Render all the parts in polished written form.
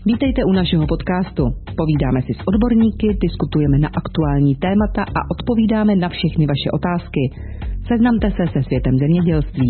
Vítejte u našeho podcastu. Povídáme si s odborníky, diskutujeme na aktuální témata a odpovídáme na všechny vaše otázky. Seznamte se se světem zemědělství.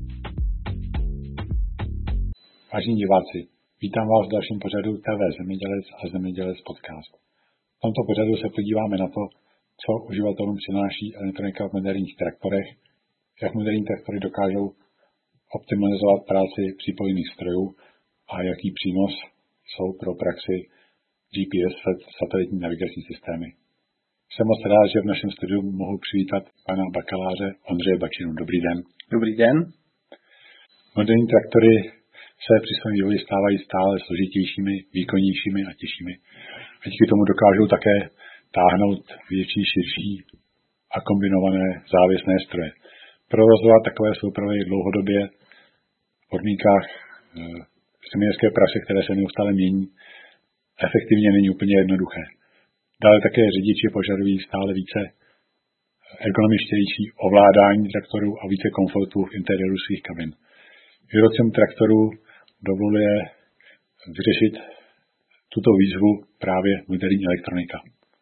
Vážení diváci, vítám vás v dalším pořadu TV Zemědělec a Zemědělec podcast. V tomto pořadu se podíváme na to, co uživatelům přináší elektronika v moderních traktorech, jak moderní traktory dokážou optimalizovat práci přípojných strojů a jaký přínos jsou pro praxi GPS satelitní navigační systémy. Jsem moc rád, že v našem studiu mohu přivítat pana bakaláře Ondřeje Bačinu. Dobrý den. Dobrý den. Moderní traktory se při svém vývoji stávají stále složitějšími, výkonnějšími a těžšími. A díky tomu dokážou také táhnout větší, širší a kombinované závěsné stroje. Provozovat takové soupravy dlouhodobě v podmínkách zemědělské praxe, které se neustále mění, efektivně není úplně jednoduché. Dále také řidiči požadují stále více ergonomičtější ovládání traktorů a více komfortu v interiéru svých kabin. Výrobcům traktorů dovoluje vyřešit tuto výzvu právě moderní elektronika.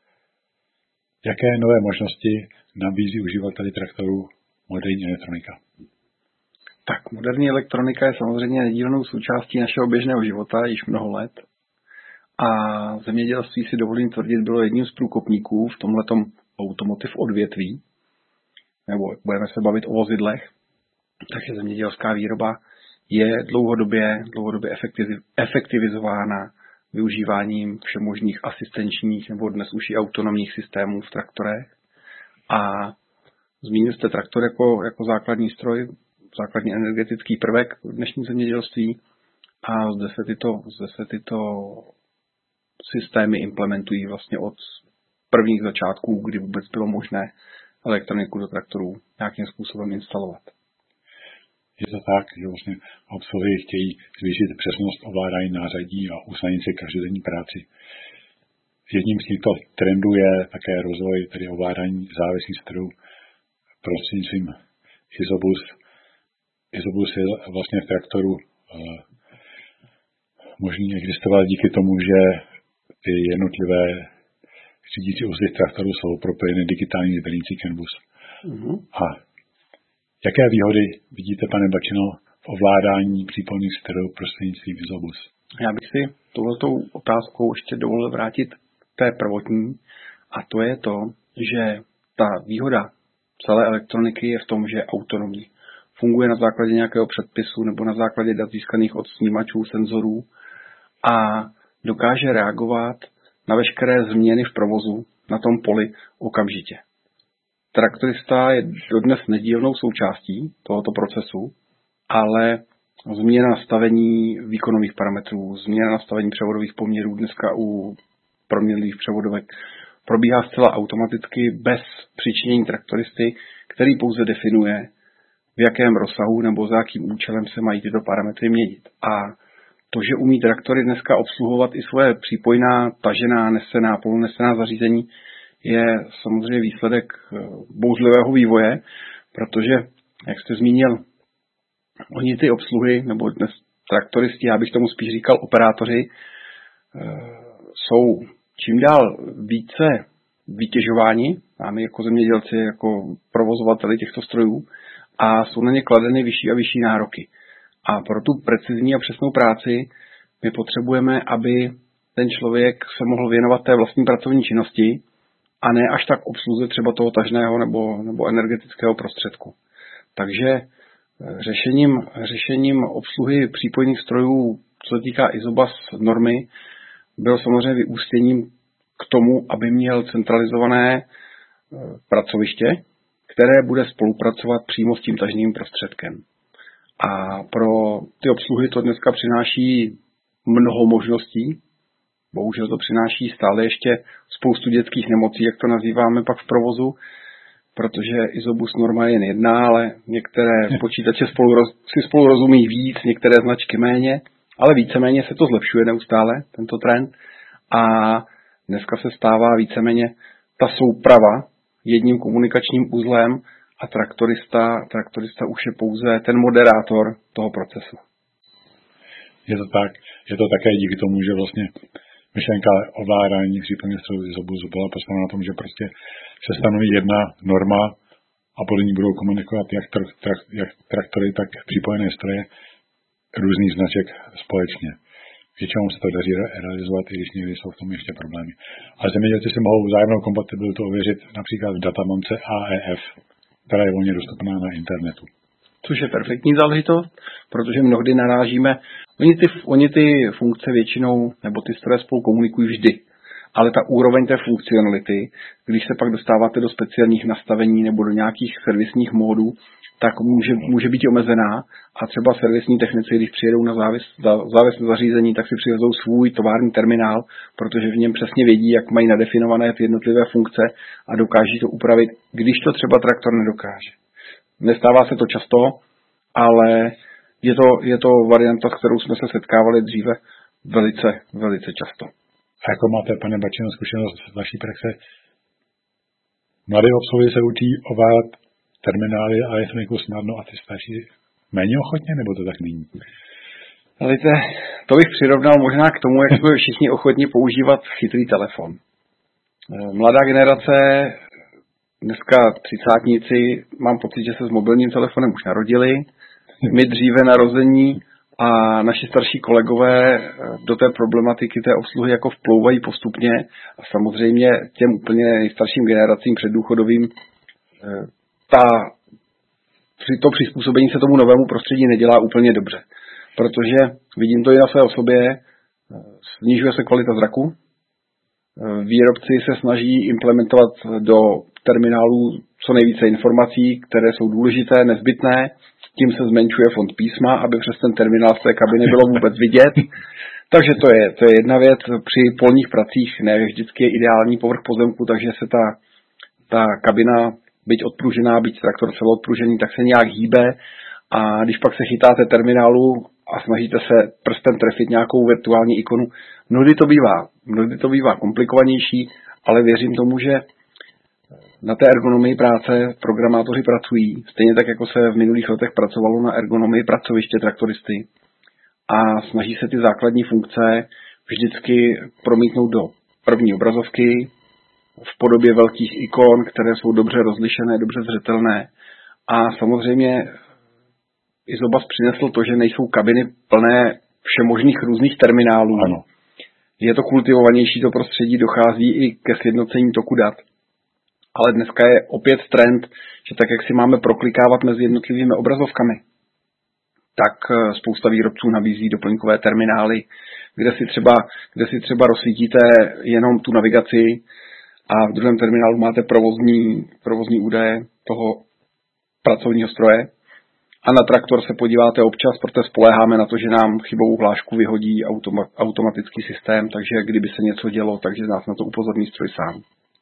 Jaké nové možnosti nabízí uživateli traktorů moderní elektronika? Tak, moderní elektronika je samozřejmě nedílnou součástí našeho běžného života již mnoho let. A zemědělství, si dovolím tvrdit, bylo jedním z průkopníků v tomhletom automotive odvětví. Nebo budeme se bavit o vozidlech. Takže zemědělská výroba je dlouhodobě efektivizována využíváním všemožných asistenčních nebo dnes už i autonomních systémů v traktorech. A zmínil jste traktor jako základní stroj, základní energetický prvek v dnešním zemědělství a zde se tyto systémy implementují vlastně od prvních začátků, kdy vůbec bylo možné elektroniku do traktorů nějakým způsobem instalovat. Je to tak, že vlastně obsluhy chtějí zvýšit přesnost ovládání nářadí a usnadnit si každodenní práci. Jedním z těchto trendů je také rozvoj tedy ovládání závěsných strojů prostřednictvím Isobus. Isobus je vlastně v traktoru možný existovat díky tomu, že ty jednotlivé řídící uzly traktoru jsou propojeny digitální sběrnicí CAN bus. A jaké výhody vidíte, pane Bačino, v ovládání přípojných strojů prostřednictvím Isobus? Já bych si touhletou otázkou ještě dovolil vrátit té prvotní, a to je to, že ta výhoda celé elektroniky je v tom, že je autonomní. Funguje na základě nějakého předpisu nebo na základě dat získaných od snímačů, senzorů a dokáže reagovat na veškeré změny v provozu na tom poli okamžitě. Traktorista je dodnes nedílnou součástí tohoto procesu, ale změna nastavení výkonových parametrů, změna nastavení převodových poměrů dneska u proměnlivých převodovek probíhá zcela automaticky bez přičinění traktoristy, který pouze definuje, v jakém rozsahu nebo za jakým účelem se mají tyto parametry měnit. A to, že umí traktory dneska obsluhovat i svoje přípojná, tažená, nesená, polonesená zařízení, je samozřejmě výsledek bouřlivého vývoje, protože, jak jste zmínil, oni ty obsluhy, nebo dnes traktoristi, já bych tomu spíš říkal operátoři, jsou čím dál více vytěžováni, máme jako zemědělci, jako provozovateli těchto strojů, a jsou na ně kladeny vyšší a vyšší nároky. A pro tu precizní a přesnou práci my potřebujeme, aby ten člověk se mohl věnovat té vlastní pracovní činnosti a ne až tak obsluze třeba toho tažného nebo energetického prostředku. Takže řešením obsluhy přípojných strojů, co se týká Isobus normy, bylo samozřejmě vyústěním k tomu, aby měl centralizované pracoviště, které bude spolupracovat přímo s tím tažným prostředkem. A pro ty obsluhy to dneska přináší mnoho možností. Bohužel to přináší stále ještě spoustu dětských nemocí, jak to nazýváme pak v provozu, protože Isobus norma je jen jedna, ale některé počítače si spolu rozumí víc, některé značky méně, ale víceméně se to zlepšuje neustále, tento trend. A dneska se stává víceméně ta souprava jedním komunikačním uzlem a traktorista už je pouze ten moderátor toho procesu. Je to tak, je to také díky tomu, že vlastně myšlenka ovládání případně strojů izobusu byla postavena na tom, že prostě se stanoví jedna norma a podle ní budou komunikovat jak traktory, tak přípojené stroje různých značek společně. Většinou se to daří realizovat, i když někdy jsou v tom ještě problémy. Ale zemědělci si mohou vzájemnou kompatibilitu ověřit například v databance AEF, která je volně dostupná na internetu. Což je perfektní záležitost, protože mnohdy narážíme, oni ty funkce většinou, nebo ty stroje spolu komunikují vždy, ale ta úroveň té funkcionality, když se pak dostáváte do speciálních nastavení nebo do nějakých servisních módů, tak může být omezená a třeba servisní technici, když přijedou na závislé zařízení, tak si přivezou svůj tovární terminál, protože v něm přesně vědí, jak mají nadefinované ty jednotlivé funkce a dokáží to upravit, když to třeba traktor nedokáže. Nestává se to často, ale je to varianta, s kterou jsme se setkávali dříve velice, velice často. A jako máte, pane Bačino, zkušenost z vaší praxe, mladé obsluhy se učí ovládat terminály a elektroniku snadno a ty starší méně ochotně, nebo to tak není? Víte, to bych přirovnal možná k tomu, jak jsou všichni ochotní používat chytrý telefon. Mladá generace, dneska třicátníci, mám pocit, že se s mobilním telefonem už narodili. My dříve narození a naši starší kolegové do té problematiky té obsluhy jako vplouvají postupně a samozřejmě těm úplně nejstarším generacím předdůchodovým to přizpůsobení se tomu novému prostředí nedělá úplně dobře. Protože vidím to i na své osobě, snižuje se kvalita zraku, výrobci se snaží implementovat do terminálů co nejvíce informací, které jsou důležité, nezbytné, tím se zmenšuje fond písma, aby přes ten terminál z té kabiny bylo vůbec vidět. Takže to je jedna věc. Při polních pracích ne vždycky je ideální povrch pozemku, takže se ta kabina, byť odpružená, byť traktor celoodpružený, tak se nějak hýbe a když pak se chytáte terminálu a snažíte se prstem trefit nějakou virtuální ikonu, mnohdy to bývá komplikovanější, ale věřím tomu, že na té ergonomii práce programátoři pracují, stejně tak, jako se v minulých letech pracovalo na ergonomii pracoviště traktoristy a snaží se ty základní funkce vždycky promítnout do první obrazovky v podobě velkých ikon, které jsou dobře rozlišené, dobře zřetelné. A samozřejmě Izobus přinesl to, že nejsou kabiny plné všemožných různých terminálů. Ano. Je to kultivovanější, to prostředí, dochází i ke sjednocení toku dat. Ale dneska je opět trend, že tak, jak si máme proklikávat mezi jednotlivými obrazovkami, tak spousta výrobců nabízí doplňkové terminály, kde si třeba rozsvítíte jenom tu navigaci a v druhém terminálu máte provozní údaje toho pracovního stroje. A na traktor se podíváte občas, protože spoléháme na to, že nám chybovou hlášku vyhodí automatický systém, takže kdyby se něco dělo, takže nás na to upozorní stroj sám.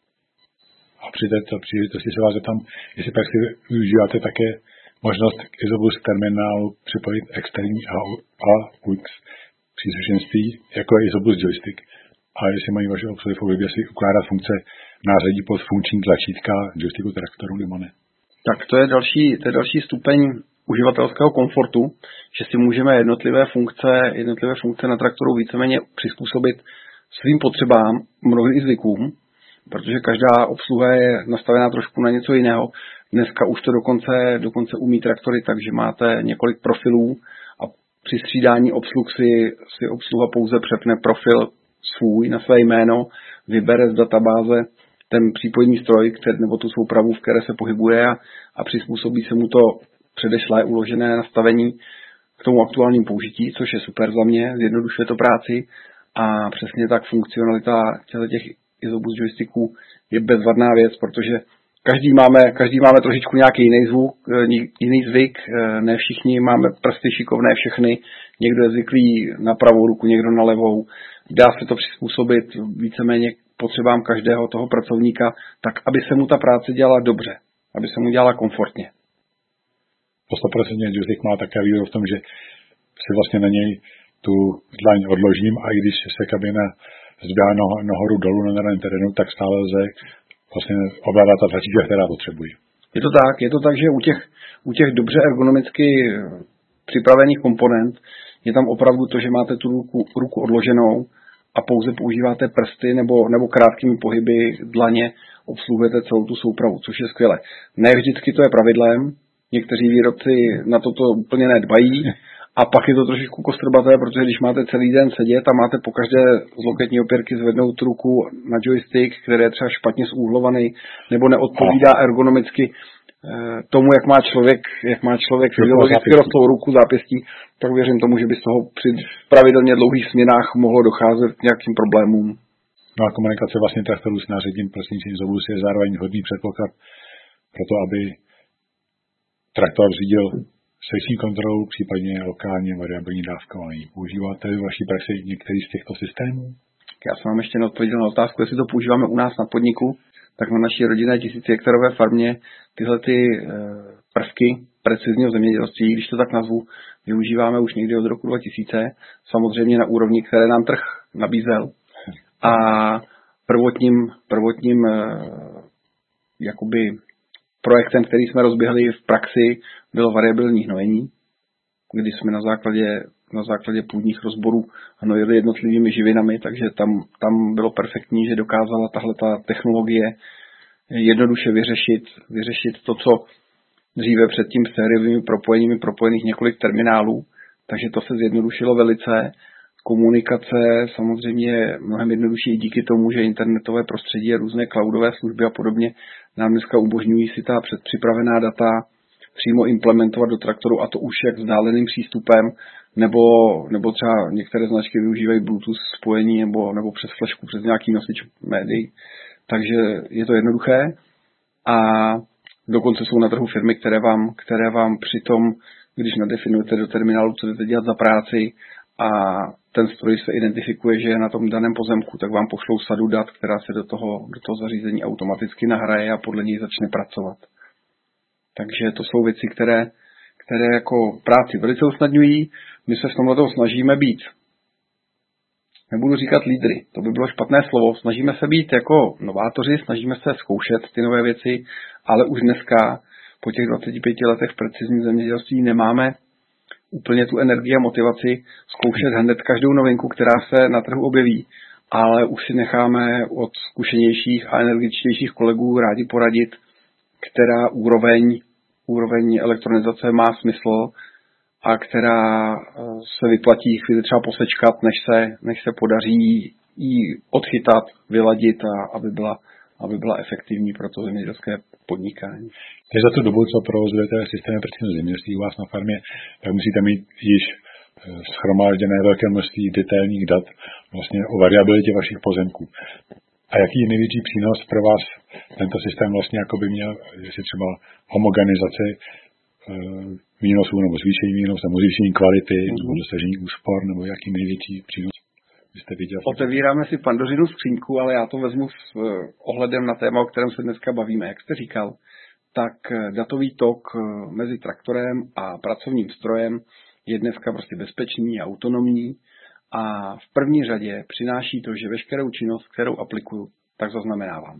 A při této příležitosti se vás zeptám, jestli pak si využíváte také možnost k Izobus terminálu připojit externí AUX příslušenství, jako je Izobus joystick, a jestli mají vaše obsluhy v oblibě si ukládat funkce nářadí pod funkční tlačítka joysticku traktoru nebo ne. Tak to je další stupeň uživatelského komfortu, že si můžeme jednotlivé funkce na traktoru víceméně přizpůsobit svým potřebám, mnohdy i zvykům, protože každá obsluha je nastavená trošku na něco jiného. Dneska už to dokonce umí traktory, takže máte několik profilů a při střídání obsluh si obsluha pouze přepne profil svůj na své jméno, vybere z databáze ten přípojný stroj, nebo tu soupravu, v které se pohybuje a přizpůsobí se mu to předešlé uložené nastavení k tomu aktuálnímu použití, což je super za mě, zjednodušuje to práci a přesně tak funkcionalita těch Izobus joysticků je bezvadná věc, protože každý máme trošičku nějaký jiný zvuk, jiný zvyk, ne všichni máme prsty šikovné všechny, někdo je zvyklý na pravou ruku, někdo na levou, dá se to přizpůsobit víceméně potřebám každého toho pracovníka, tak aby se mu ta práce dělala dobře, aby se mu dělala komfortně. To 100% joystick má také výhodu v tom, že si vlastně na něj tu dlaň odložím a i když se kabina zdá nahoru dolů na daném terénu, tak stále lze vlastně ovládat ta tlačítka, která potřebují. Je to tak, že u těch dobře ergonomicky připravených komponent. Je tam opravdu to, že máte tu ruku odloženou a pouze používáte prsty nebo krátkými pohyby dlaně obsluhujete celou tu soupravu, což je skvělé. Ne vždycky to je pravidlem, někteří výrobci na toto úplně nedbají a pak je to trošičku kostrbaté, protože když máte celý den sedět a máte po každé z loketní opěrky zvednout ruku na joystick, který je třeba špatně zúhlovaný nebo neodpovídá ergonomicky tomu, jak má člověk fyziologicky rostlou ruku zápěstí, tak věřím tomu, že by z toho při pravidelně dlouhých směnách mohlo docházet k nějakým problémům. No a komunikace vlastně traktorů s nářadím prostřednictvím ZOBUS je zároveň hodný předpoklad pro to, aby traktor řídil sekční kontrolu, případně lokálně variabilní dávkování. Používáte v vaší praxi některý z těchto systémů? Já jsem vám ještě neodpověděl na otázku, jestli to používáme u nás na podniku, tak na naší rodinné 1000hektarové farmě tyhle ty prvky precizního zemědělství, když to tak nazvu, využíváme už někdy od roku 2000, samozřejmě na úrovni, které nám trh nabízel. A prvotním jakoby projektem, který jsme rozběhli v praxi, bylo variabilní hnojení, kdy jsme na základě půdních rozborů hnojili jednotlivými živinami, takže tam bylo perfektní, že dokázala tahleta technologie jednoduše vyřešit to, co dříve předtím sériovými propojeními propojených několik terminálů, takže to se zjednodušilo velice. Komunikace samozřejmě mnohem jednodušší díky tomu, že internetové prostředí a různé cloudové služby a podobně nám dneska umožňují si ta předpřipravená data přímo implementovat do traktoru, a to už jak vzdáleným přístupem, nebo třeba některé značky využívají Bluetooth spojení nebo přes flešku, přes nějaký nosič médií. Takže je to jednoduché a dokonce jsou na trhu firmy, které vám přitom, když nadefinujete do terminálu, co jdete dělat za práci, a ten stroj se identifikuje, že je na tom daném pozemku, tak vám pošlou sadu dat, která se do toho zařízení automaticky nahraje a podle něj začne pracovat. Takže to jsou věci, které jako práci velice usnadňují. My se v tomhle snažíme být, nebudu říkat lídry, to by bylo špatné slovo, snažíme se být jako novátoři, snažíme se zkoušet ty nové věci, ale už dneska po těch 25 letech v precizním zemědělství nemáme úplně tu energii a motivaci zkoušet hned každou novinku, která se na trhu objeví, ale už si necháme od zkušenějších a energičtějších kolegů rádi poradit, která úroveň elektronizace má smysl a která se vyplatí chvíli třeba posečkat, než se podaří ji odchytat, vyladit a aby byla efektivní pro to zemědělské podnikání. Takže za tu dobu, co provozujete systémy precizního zemědělství u vás na farmě, tak musíte mít již shromážděné velké množství detailních dat vlastně o variabilitě vašich pozemků. A jaký je největší přínos pro vás tento systém vlastně jako by měl, jestli třeba homogenizace výnosů nebo zvýšení výnosů, nebo zvýšení kvality, nebo dosažení úspor, nebo jaký největší přínos byste viděl? Otevíráme si Pandořinu skříňku, ale já to vezmu s ohledem na téma, o kterém se dneska bavíme. Jak jste říkal, tak datový tok mezi traktorem a pracovním strojem je dneska prostě bezpečný a autonomní a v první řadě přináší to, že veškerou činnost, kterou aplikuju, tak zaznamenávám.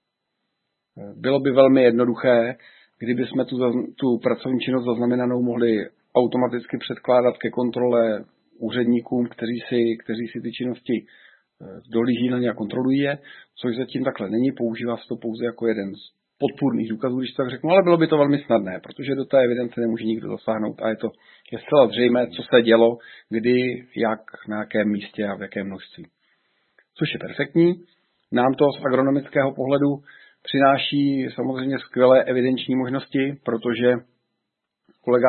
Bylo by velmi jednoduché, kdyby jsme tu pracovní činnost zaznamenanou mohli automaticky předkládat ke kontrole úředníkům, kteří si ty činnosti dohlíží na ně a kontrolují je, což zatím takhle není, používá se to pouze jako jeden z podpůrných důkazů, když to tak řeknu, ale bylo by to velmi snadné, protože do té evidence nemůže nikdo zasáhnout a je zcela zřejmé, co se dělo, kdy, jak, na jakém místě a v jakém množství. Což je perfektní. Nám to z agronomického pohledu přináší samozřejmě skvělé evidenční možnosti, protože kolega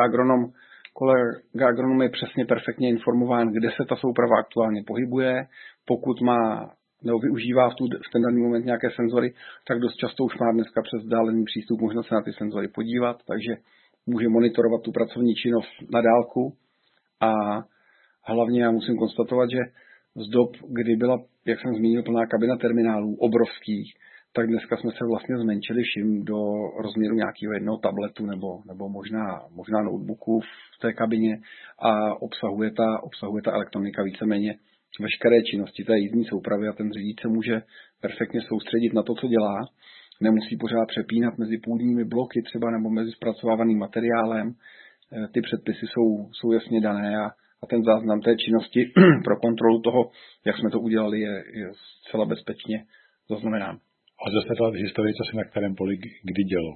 agronom je přesně perfektně informován, kde se ta souprava aktuálně pohybuje. Pokud má nebo využívá v ten daný moment nějaké senzory, tak dost často už má dneska přes vzdálený přístup možnost se na ty senzory podívat, takže může monitorovat tu pracovní činnost na dálku. A hlavně já musím konstatovat, že z dob, kdy byla, jak jsem zmínil, plná kabina terminálů obrovských, tak dneska jsme se vlastně zmenšili všim do rozměru nějakého jednoho tabletu nebo možná notebooku v té kabině a obsahuje ta elektronika víceméně veškeré činnosti té jízdní soupravy a ten řidič se může perfektně soustředit na to, co dělá. Nemusí pořád přepínat mezi půdními bloky třeba nebo mezi zpracovávaným materiálem. ty předpisy jsou jasně dané a ten záznam té činnosti pro kontrolu toho, jak jsme to udělali, je zcela bezpečně zaznamenán. A zase ta historie, co se na kterém poli kdy dělo?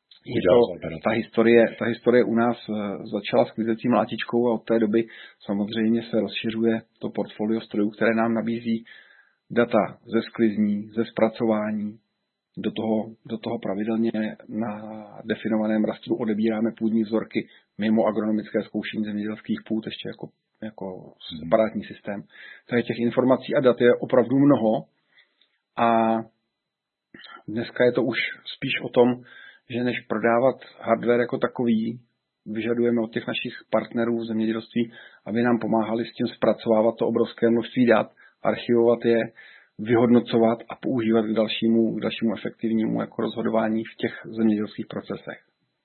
Ta historie u nás začala s klizecí mlátičkou a od té doby samozřejmě se rozšiřuje to portfolio strojů, které nám nabízí data ze sklizní, ze zpracování. Do toho pravidelně na definovaném rastru odebíráme půdní vzorky mimo agronomické zkoušení zemědělských půd, ještě jako separátní systém. Takže těch informací a dat je opravdu mnoho a dneska je to už spíš o tom, že než prodávat hardware jako takový, vyžadujeme od těch našich partnerů v zemědělství, aby nám pomáhali s tím zpracovávat to obrovské množství dat, archivovat je, vyhodnocovat a používat k dalšímu efektivnímu jako rozhodování v těch zemědělských procesech.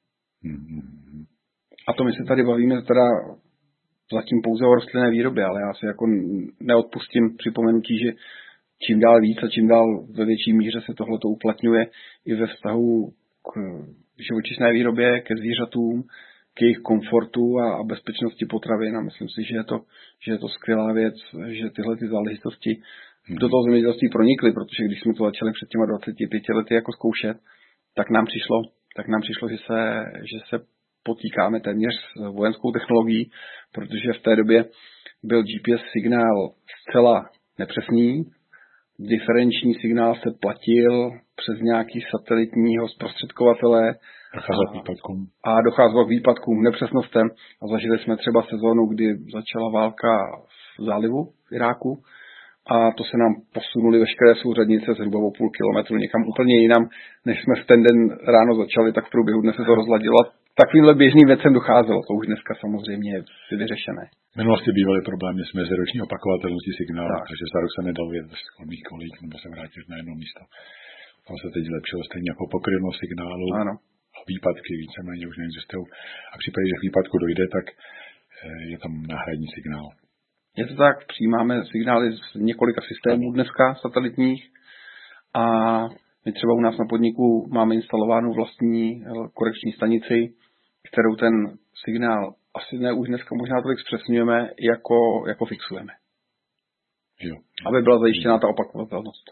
A to my se tady bavíme teda zatím pouze o rostlinné výrobě, ale já si jako neodpustím připomenutí, že čím dál víc a čím dál ve větší míře se tohleto uplatňuje i ve vztahu k živočišné výrobě, ke zvířatům, k jejich komfortu a bezpečnosti potravin. A myslím si, že je to skvělá věc, že tyhle ty záležitosti do toho zemědělství pronikly, protože když jsme to začali před těma 25 lety jako zkoušet, tak nám přišlo, že se potýkáme téměř s vojenskou technologií, protože v té době byl GPS signál zcela nepřesný, diferenční signál se platil přes nějaký satelitního zprostředkovatele a docházelo k výpadkům, nepřesnostem a zažili jsme třeba sezónu, kdy začala válka v zálivu v Iráku a to se nám posunuli veškeré souřadnice zhruba o půl kilometru někam úplně jinam, než jsme v ten den ráno začali, tak v průběhu dne se to rozladilo. Takovýmhle běžným věcem docházelo, to už dneska samozřejmě je vyřešené. V minulosti bývaly problémy s meziroční opakovatelností signálu, takže za rok se nedalo jet ve schodných kolích nebo se vrátit na jedno místo. Tam se teď zlepšilo stejně jako pokryvnost signálu. Ano. A výpadky víceméně už neexistují. A v případě, že k výpadku dojde, tak je tam náhradní signál. Je to tak, přijímáme signály z několika systémů dneska satelitních a my třeba u nás na podniku máme instalovánu vlastní korekční stanici, kterou ten signál asi ne už dneska možná tolik zpřesňujeme, jako fixujeme. Jo. Aby byla zajištěná ta opakovatelnost.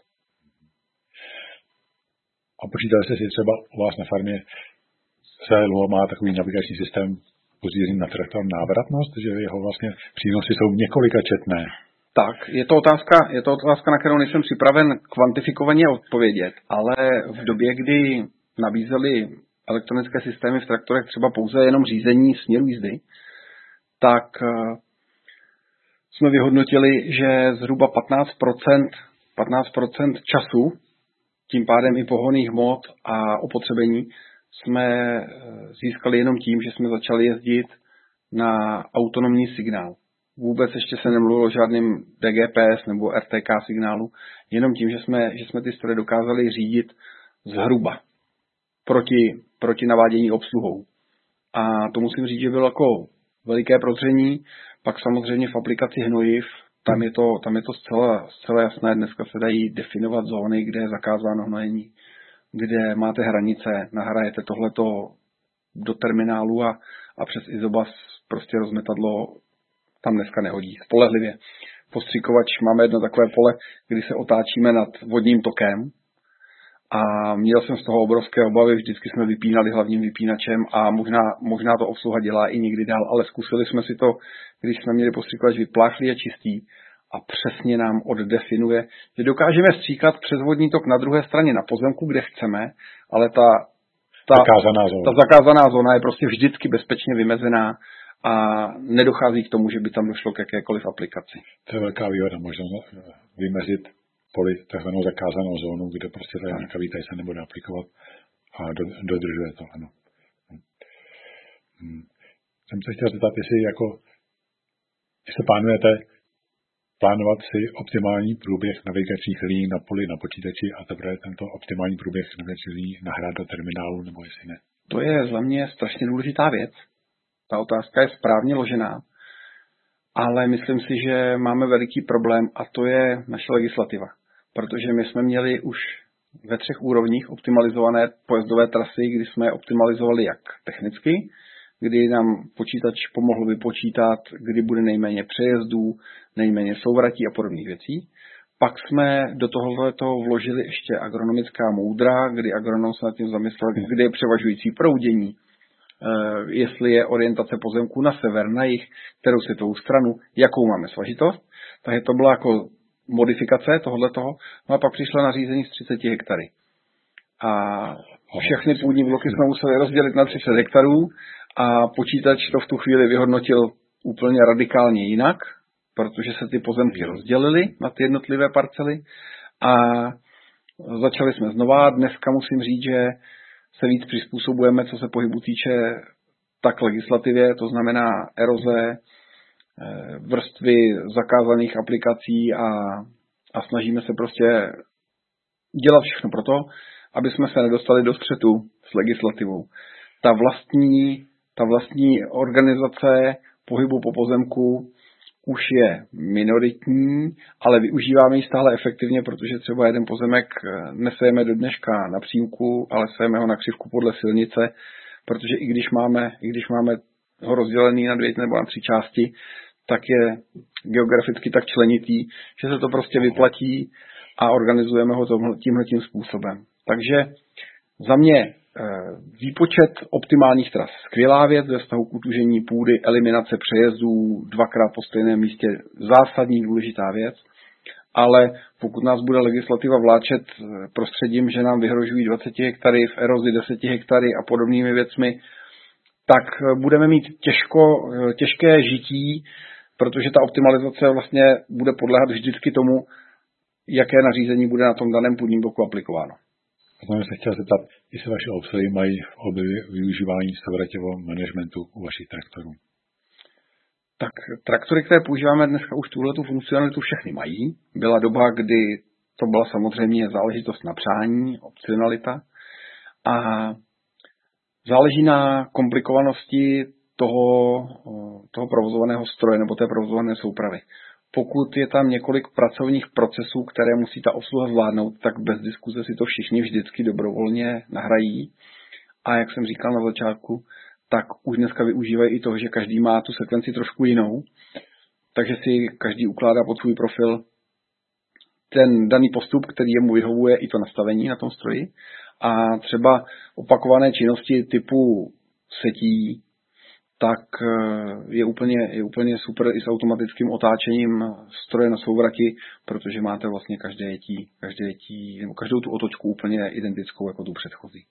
A počítali jste si třeba u vás na farmě, CLO má takový navigační systém později na traktor návratnost, že jeho vlastně přínosy jsou několikačetné. Tak, je to otázka, na kterou nejsem připraven kvantifikovaně odpovědět, ale v době, kdy nabízeli elektronické systémy v traktorech třeba pouze jenom řízení směru jízdy, tak jsme vyhodnotili, že zhruba 15% času, tím pádem i pohonných hmot a opotřebení, jsme získali jenom tím, že jsme začali jezdit na autonomní signál. Vůbec ještě se nemluvilo o žádným DGPS nebo RTK signálu, jenom tím, že jsme ty stroje dokázali řídit zhruba proti navádění obsluhou. A to musím říct, že bylo jako veliké prozření. Pak samozřejmě v aplikaci hnojiv, tam je to zcela jasné. Dneska se dají definovat zóny, kde je zakázáno hnojení, kde máte hranice, nahrajete tohleto do terminálu a přes Izobas prostě rozmetadlo tam dneska nehodí. Spolehlivě. Postřikovač máme jedno takové pole, kdy se otáčíme nad vodním tokem a měl jsem z toho obrovské obavy, vždycky jsme vypínali hlavním vypínačem a možná to obsluha dělá i někdy dál, ale zkusili jsme si to, když jsme měli postřikovač vypláchlý a čistý a přesně nám oddefinuje, že dokážeme stříkat přes vodní tok na druhé straně na pozemku, kde chceme, ale ta zakázaná zóna je prostě vždycky bezpečně vymezená a nedochází k tomu, že by tam došlo k jakékoliv aplikaci. To je velká výhoda, možná vymezit poli takzvanou zakázanou zónu, kde prostě ta nějaká výtaj se nebude aplikovat a dodržuje to, ano. Jsem se chtěl zeptat, jestli plánovat si optimální průběh navigačních liní na poli na počítači a teprve tento optimální průběh navigačních liní nahrát do terminálu, nebo jestli ne? To je za mě strašně důležitá věc. Ta otázka je správně ložená, ale myslím si, že máme veliký problém a to je naše legislativa. Protože my jsme měli už ve 3 úrovních optimalizované pojezdové trasy, kdy jsme optimalizovali jak technicky, kdy nám počítač pomohl vypočítat, kdy bude nejméně přejezdů, nejméně souvratí a podobných věcí. Pak jsme do tohoto vložili ještě agronomická moudra, kdy agronom se nad tím zamyslel, kde je převažující proudění, jestli je orientace pozemku na sever, na jih, kterou světovou stranu, jakou máme svažitost. Takže to byla jako modifikace tohoto. No a pak přišlo nařízení z 30 hektary. A všechny půdní bloky jsme museli rozdělit na 30 hektarů a počítač to v tu chvíli vyhodnotil úplně radikálně jinak, protože se ty pozemky rozdělily na ty jednotlivé parcely a začali jsme znova. Dneska musím říct, že se víc přizpůsobujeme, co se pohybu týče, tak legislativě, to znamená eroze, vrstvy zakázaných aplikací a snažíme se prostě dělat všechno pro to, aby jsme se nedostali do střetu s legislativou. Ta vlastní organizace pohybu po pozemku už je minoritní, ale využíváme ji stále efektivně, protože třeba jeden pozemek nesejeme do dneška na přímku, ale sejeme ho na křivku podle silnice, protože i když máme ho rozdělený na 2 nebo na 3 části, tak je geograficky tak členitý, že se to prostě vyplatí a organizujeme ho tímhletím způsobem. Takže za mě výpočet optimálních tras. Skvělá věc ve vztahu k utužení půdy, eliminace přejezdů 2krát po stejném místě, zásadní důležitá věc, ale pokud nás bude legislativa vláčet prostředím, že nám vyhrožují 20 hektary, v erozi 10 hektary a podobnými věcmi, tak budeme mít těžké žití, protože ta optimalizace vlastně bude podléhat vždycky tomu, jaké nařízení bude na tom daném půdním bloku aplikováno. Potom jsem se chtěl zeptat, jestli vaše obsady mají v využívání savratěvého managementu u vašich traktorů. Tak traktory, které používáme dneska, už tuhletu funkcionalitu všechny mají. Byla doba, kdy to byla samozřejmě záležitost na přání, opcionalita. A záleží na komplikovanosti toho provozovaného stroje nebo té provozované soupravy. Pokud je tam několik pracovních procesů, které musí ta obsluha zvládnout, tak bez diskuze si to všichni vždycky dobrovolně nahrají. A jak jsem říkal na začátku, tak už dneska využívají i toho, že každý má tu sekvenci trošku jinou. Takže si každý ukládá pod svůj profil ten daný postup, který jemu vyhovuje, i to nastavení na tom stroji. A třeba opakované činnosti typu setí, tak je úplně super i s automatickým otáčením stroje na souvrati, protože máte vlastně nebo každou tu otočku úplně identickou jako tu předchozí.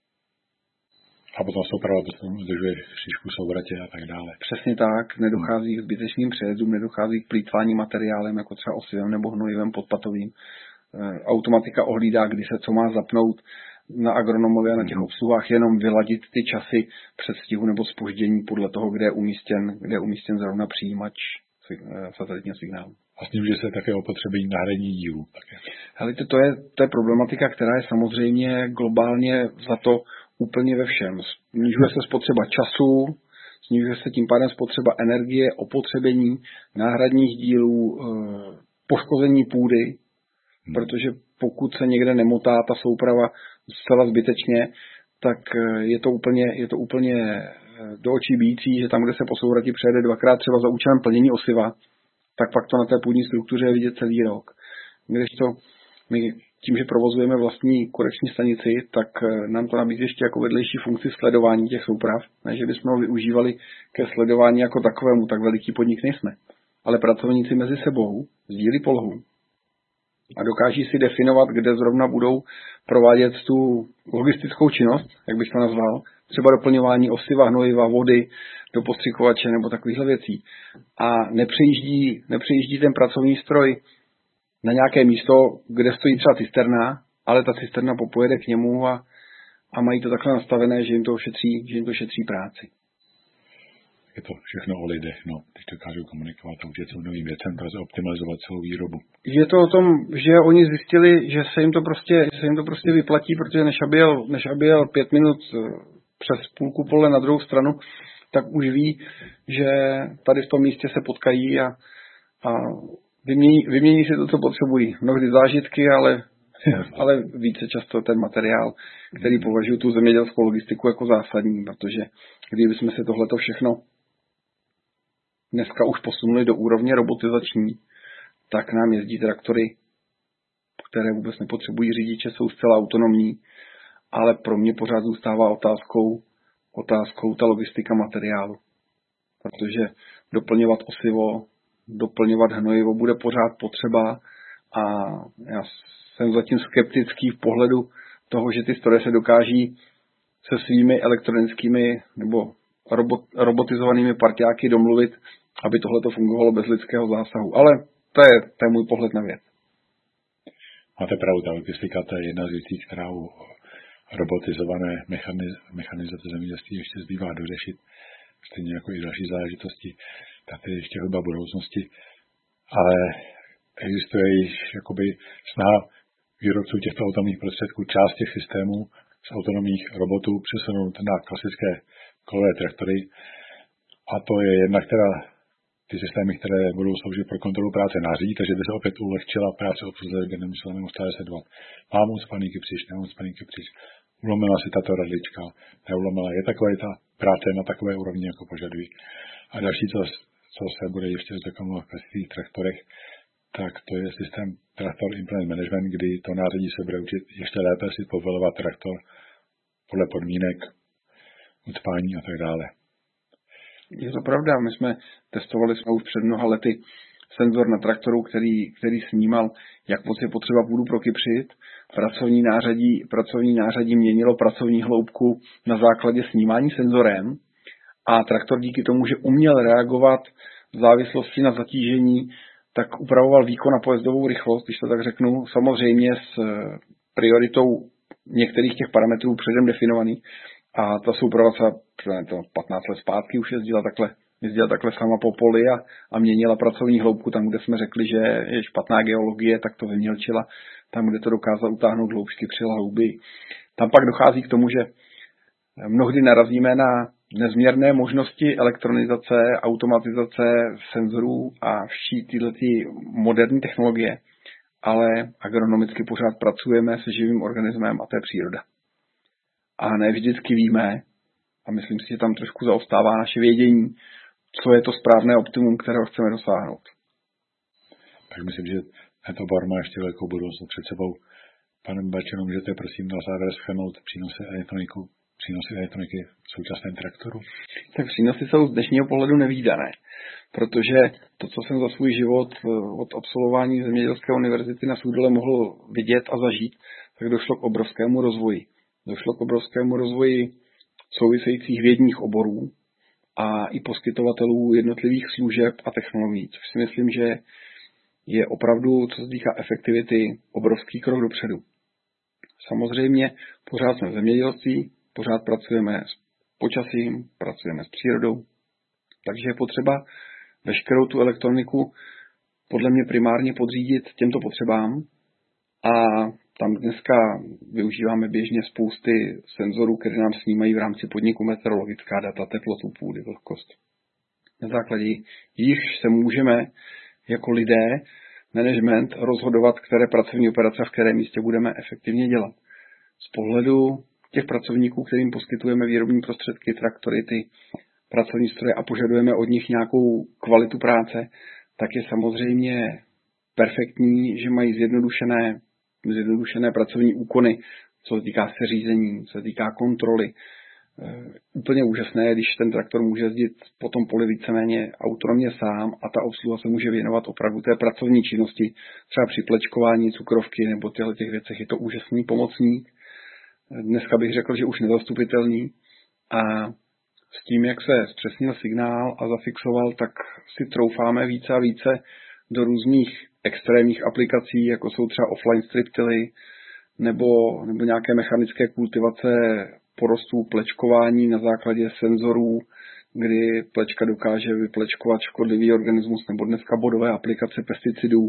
A potom souprava udržuje šišku souvratě a tak dále. Přesně tak, nedochází k zbytečným přejezdům, nedochází k plýtvání materiálem, jako třeba osivem nebo hnojivem podpatovým. Automatika ohlídá, kdy se co má zapnout. Na agronomově a na těch obsluhách jenom vyladit ty časy předstihu nebo zpoždění podle toho, kde je umístěn zrovna přijímač satelitního signálu. A snižuje se také opotřebení náhradních dílů. Hele, to je problematika, která je samozřejmě globálně za to úplně ve všem. Snižuje se spotřeba času, snižuje se tím pádem spotřeba energie, opotřebení náhradních dílů, poškození půdy, protože pokud se někde nemotá ta souprava zcela zbytečně, tak je to úplně do očí bijící, že tam, kde se po souvrati přejede 2krát třeba za účelem plnění osiva, tak pak to na té půdní struktuře je vidět celý rok. Kdežto my tím, že provozujeme vlastní korekční stanici, tak nám to nabízí ještě jako vedlejší funkci sledování těch souprav, ne, že bychom ho využívali ke sledování jako takovému, tak veliký podnik nejsme. Ale pracovníci mezi sebou sdílí polohu a dokáží si definovat, kde zrovna budou provádět tu logistickou činnost, jak bych to nazval, třeba doplňování osiva, hnojiva, vody do postřikovače nebo takovýchhle věcí. A nepřejíždí ten pracovní stroj na nějaké místo, kde stojí třeba cisterna, ale ta cisterna popojede k němu a mají to takhle nastavené, že jim to šetří práci. Je to všechno o lidech, když dokážou komunikovat a učit se novým věcem, pro optimalizovat celou výrobu. Je to o tom, že oni zjistili, že se jim to prostě vyplatí, protože než aby jel 5 minut přes půlku pole na druhou stranu, tak už ví, že tady v tom místě se potkají a vymění si to, co potřebují. Mnohdy zážitky, ale ale více často ten materiál, který považuji tu zemědělskou logistiku jako zásadní, protože kdybychom se tohleto všechno dneska už posunuli do úrovně robotizační, tak nám jezdí traktory, které vůbec nepotřebují řidiče, jsou zcela autonomní, ale pro mě pořád zůstává otázkou ta logistika materiálu. Protože doplňovat osivo, doplňovat hnojivo bude pořád potřeba a já jsem zatím skeptický v pohledu toho, že ty stroje se dokáží se svými elektronickými nebo robotizovanými parťáky domluvit, aby tohle to fungovalo bez lidského zásahu. Ale to je můj pohled na věc. Máte pravdu, ta logistika to je jedna z věcí, která u robotizované mechanizace zemědělství ještě zbývá dořešit, stejně jako i další záležitosti, tak to je ještě hudba budoucnosti, ale existuje již jakoby snaha výrobců těchto autonomních prostředků část těch systémů z autonomních robotů přesunout na klasické kolové traktory a to je jedna, která ty systémy, které budou sloužit pro kontrolu práce náří, takže by se opět ulehčila práce obsluhy, kde nemusela neustále sedovat. Mám spaníky příš, nemám spaníky příš, ulomila si tato radlička, neulomila. Je takové ta práce na takové úrovni, jako požadují. A další, co se bude ještě zdokonalovat v klasických traktorech, tak to je systém Traktor Implement Management, kdy to nářadí se bude učit ještě lépe si povolovat traktor podle podmínek, ucpání a tak dále. Je to pravda, my jsme testovali už před mnoha lety senzor na traktoru, který snímal, jak moc je potřeba půdu prokypřit. Pracovní nářadí měnilo pracovní hloubku na základě snímání senzorem a traktor díky tomu, že uměl reagovat v závislosti na zatížení, tak upravoval výkon a pojezdovou rychlost, když to tak řeknu, samozřejmě s prioritou některých těch parametrů předem definovaných. A ta souprava to 15 let zpátky už jezdila takhle sama po poli a měnila pracovní hloubku tam, kde jsme řekli, že je špatná geologie, tak to vymělčila. Tam, kde to dokázala utáhnout hloubky, přijela hlouběji. Tam pak dochází k tomu, že mnohdy narazíme na nezměrné možnosti elektronizace, automatizace senzorů a vší tyhle moderní technologie, ale agronomicky pořád pracujeme se živým organismem a to je příroda. A ne vždycky víme, a myslím si, že tam trošku zaostává naše vědění, co je to správné optimum, kterého chceme dosáhnout. Tak myslím, že tento obor má ještě velkou budoucnost před sebou. Pane Bačeno, můžete prosím na závěr shrnout přínosy elektroniky v současném traktoru? Tak přínosy jsou z dnešního pohledu nevídané, protože to, co jsem za svůj život od absolvování Zemědělské univerzity na Soudole mohl vidět a zažít, tak došlo k obrovskému rozvoji. Došlo k obrovskému rozvoji souvisejících vědních oborů a i poskytovatelů jednotlivých služeb a technologií, což si myslím, že je opravdu, co se týká efektivity, obrovský krok dopředu. Samozřejmě pořád jsme v zemědělství, pořád pracujeme s počasím, pracujeme s přírodou, takže je potřeba veškerou tu elektroniku podle mě primárně podřídit těmto potřebám a tam dneska využíváme běžně spousty senzorů, které nám snímají v rámci podniku meteorologická data, teplotu půdy, vlhkost. Na základě jich se můžeme jako lidé, management, rozhodovat, které pracovní operace v kterém místě budeme efektivně dělat. Z pohledu těch pracovníků, kterým poskytujeme výrobní prostředky, traktory, ty pracovní stroje a požadujeme od nich nějakou kvalitu práce, tak je samozřejmě perfektní, že mají zjednodušené pracovní úkony, co se týká seřízení, co se týká kontroly. Úplně úžasné, když ten traktor může jezdit po tom poli víceméně autonomně sám a ta obsluha se může věnovat opravdu té pracovní činnosti, třeba při plečkování cukrovky nebo těch věcech. Je to úžasný pomocník. Dneska bych řekl, že už nezastupitelný. A s tím, jak se zpřesnil signál a zafixoval, tak si troufáme více a více do různých extrémních aplikací, jako jsou třeba offline striptily nebo nějaké mechanické kultivace porostů, plečkování na základě senzorů, kdy plečka dokáže vyplečkovat škodlivý organismus, nebo dneska bodové aplikace pesticidů,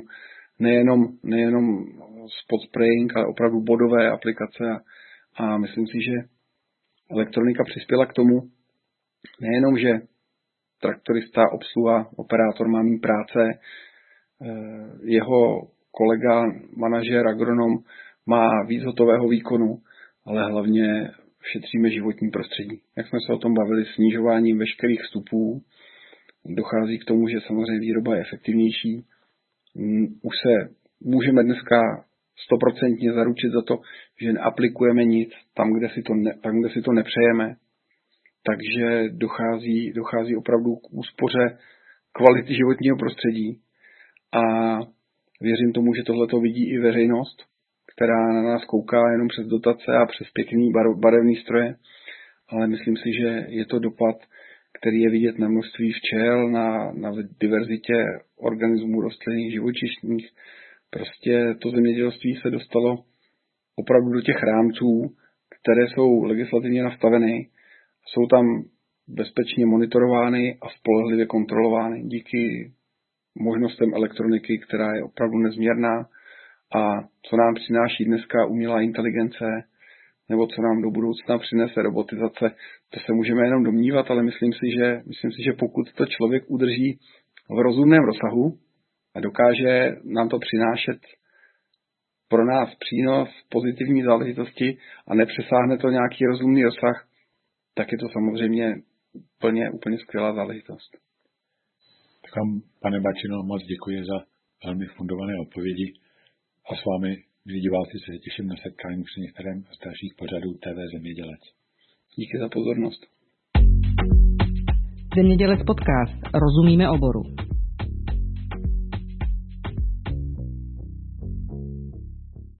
nejenom spot spraying, ale opravdu bodové aplikace a myslím si, že elektronika přispěla k tomu, nejenom, že traktorista, obsluha, operátor má méně práce, jeho kolega, manažer, agronom má víc hotového výkonu, ale hlavně šetříme životní prostředí. Jak jsme se o tom bavili, snižováním veškerých vstupů dochází k tomu, že samozřejmě výroba je efektivnější. Už se můžeme dneska 100% zaručit za to, že neaplikujeme nic tam, kde si to nepřejeme. Takže dochází opravdu k úspoře kvality životního prostředí a věřím tomu, že tohle to vidí i veřejnost, která na nás kouká jenom přes dotace a přes pěkný barevný stroje, ale myslím si, že je to dopad, který je vidět na množství včel, na diverzitě organismů rostlinných, živočišných. Prostě to zemědělství se dostalo opravdu do těch rámců, které jsou legislativně nastaveny, jsou tam bezpečně monitorovány a spolehlivě kontrolovány díky možnostem elektroniky, která je opravdu nezměrná. A co nám přináší dneska umělá inteligence, nebo co nám do budoucna přinese robotizace, to se můžeme jenom domnívat, ale myslím si, že pokud to člověk udrží v rozumném rozsahu a dokáže nám to přinášet pro nás přínos, pozitivní záležitosti a nepřesáhne to nějaký rozumný rozsah, tak je to samozřejmě úplně skvělá záležitost. Tak vám, pane Bačino, moc děkuji za velmi fundované odpovědi a s vámi, milí diváci, se těším na setkání při některém z dalších pořadů TV Zemědělec. Díky za pozornost. Zemědělec podcast. Rozumíme oboru.